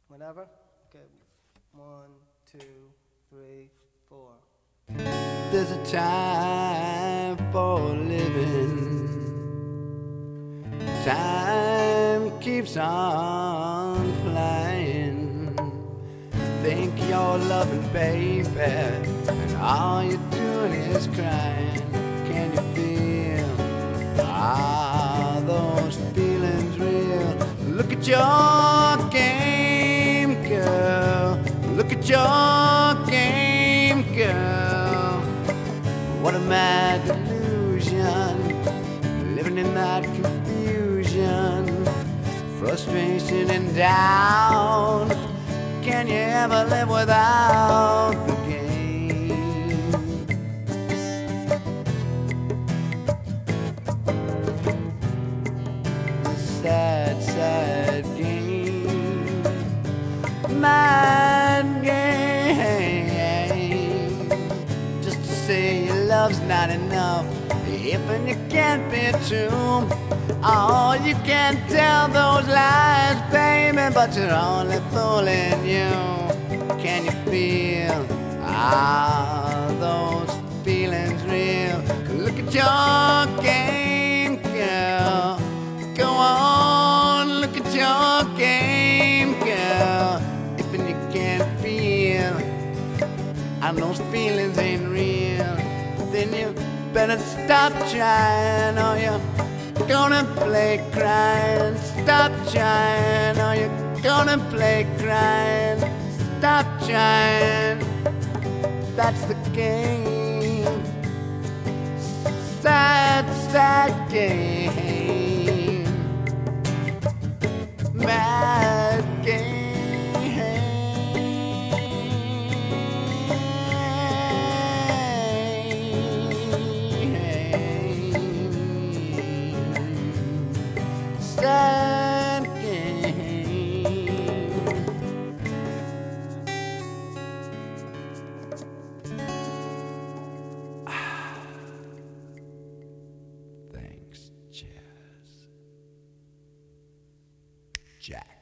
Whenever? Okay. 1, 2, 3, 4. There's a time for living. Time keeps on flying. Think you're loving, baby, and all you're doing is crying. Can you feel those feelings real? Look at your game, girl. Look at your game, girl. What a mad delusion, living in that confusion, frustration and doubt. Can you ever live without the game? The sad, sad game, mad game. Just to say your love's not enough, even you can't be true. Oh, you can't tell those lies, baby, but you're only fooling you. Can you feel those feelings real? Look at your game, girl. Go on, look at your game, girl. Even you can't feel, and those feelings ain't real, then you better stop trying, or you're gonna play crying. Stop trying, or you're gonna play crying. Stop trying, that's the game. Sad, sad game. Mad game. Sad game. Thanks, Jazz. Jack.